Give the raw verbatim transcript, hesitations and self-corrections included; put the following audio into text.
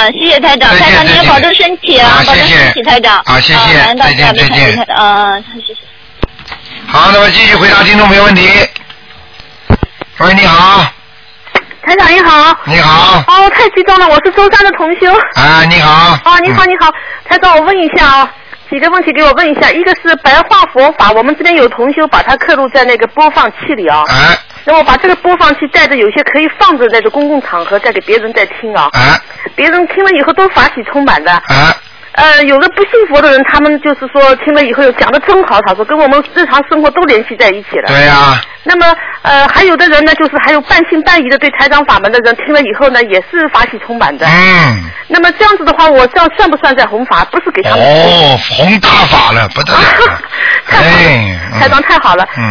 长，谢谢台长，台长你也保重身体啊，保重身体，台长。 好，谢谢，再见，再见。 嗯，谢谢。 好，那么继续回答听众朋友问题。喂，你好。 台长你好。 你好。 哦，太激动了，我是舟山的同修。 啊，你好。 哦，你好，你好，台长，我问一下啊、哦，几个问题给我问一下，一个是白话佛法，我们这边有同修把它刻录在那个播放器里啊、哦。 啊。 那我把这个播放器带着，有些可以放着在这公共场合，再给别人在听啊。 啊。 别人听了以后都法喜充满的。 啊。 呃，有的不信佛的人，他们就是说听了以后讲的真好，他说跟我们日常生活都联系在一起了。 对呀、啊。 那么呃，还有的人呢，就是还有半信半疑的对台长法门的人，听了以后呢，也是法喜充满的。 嗯。 那么这样子的话，我这样算不算在弘法？不是给他们。 哦，弘大法了，不得了。 太好了， 哎、 台长太好了。 嗯。